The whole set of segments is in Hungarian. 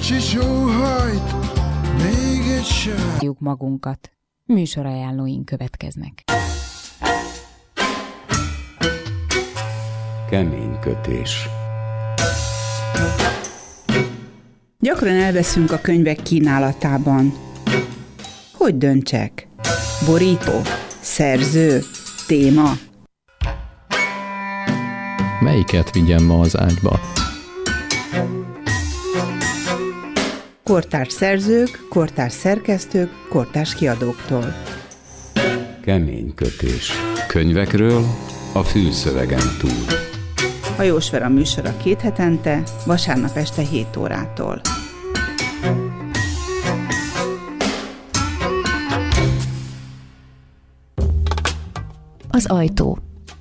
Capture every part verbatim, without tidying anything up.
Kicsi sóhajt, még egy sár. Magunkat. Műsorajánlóink következnek. Kemény kötés. Gyakran elveszünk a könyvek kínálatában. Hogy döntsek? Borító? Szerző? Téma? Melyiket vigyem ma az ágyba? Kortárs szerzők, kortárs szerkesztők, kortárs kiadóktól. Kemény kötés. Könyvekről a fülszövegen túl. Hajós Vera műsora két hetente, vasárnap este hét órától. Az ajtó.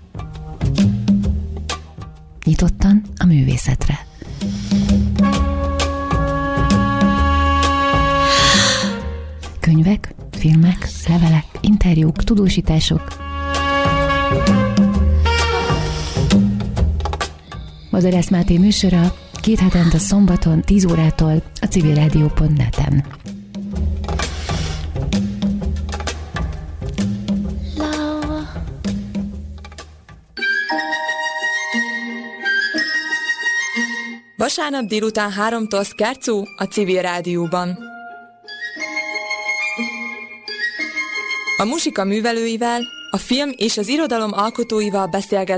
Nyitottan a művészetre. Könyvek, filmek, levelek, interjúk, tudósítások. Madarász Máté műsora két hetente szombaton tíz órától a civilrádió pont net-en. Vasárnap délután háromtól Szkárcú a Civil Rádióban. A muzsika művelőivel, a film és az irodalom alkotóival beszélget